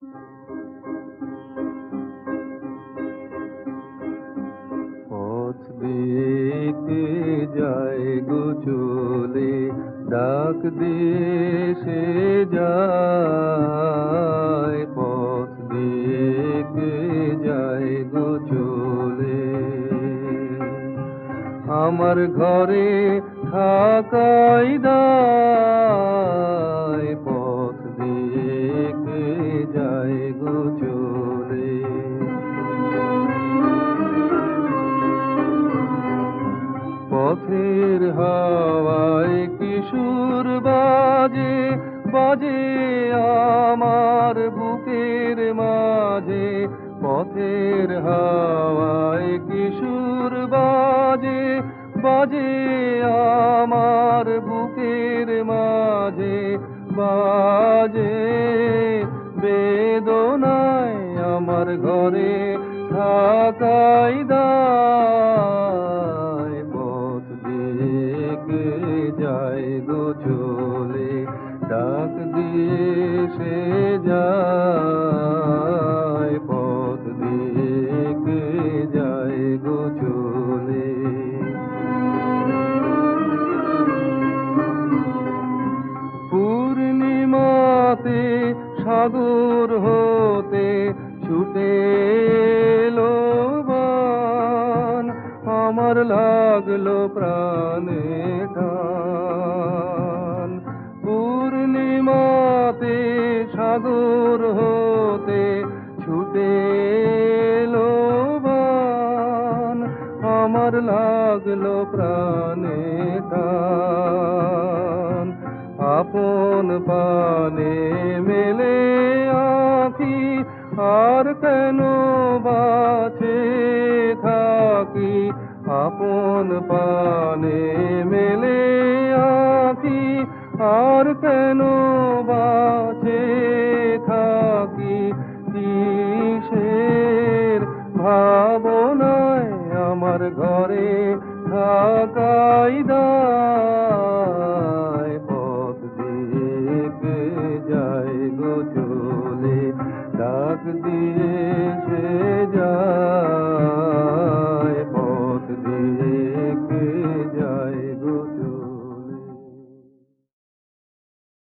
পথ দিয়ে কে যায় গো চলে, ডাক দিয়ে সে যায়। পথ দিয়ে কে যায় গো চলে, আমার ঘরে থাকাই দায়। পথ দিয়ে কে যায় গো চলে, পথের হাওয়ায় কিশোর বাজে বাজে আমার বুকের মাঝে। পথের হাওয়ায় কিশোর বাজে বাজে আমার বুকের মাঝে, বাজে বেদনায় আমার ঘরে থাকাই দায়। পথ দিয়ে কে যায় গো চলে, ডাক দিয়ে সে যায়। পথ দিয়ে কে যায় গো চলে, পূর্ণিমাতে সাগর হতে ছুটে এলো বান, আমার লাগলো প্রাণে টান। পূর্ণিমাতে সাগর হতে ছুটে এলো বান, আমার লাগলো প্রাণে টান। আপন পানে মেলে আঁখি, আর কেন বাঁচে থাকি। আপন পানে মেলে আঁখি, আর কেন বাঁচে থাকি। কিসের ভাবনায় আমার ঘরে থাকাই দায়। পথ দিয়ে কে যায় গো চলে, ডাক দিয়ে সে যায়।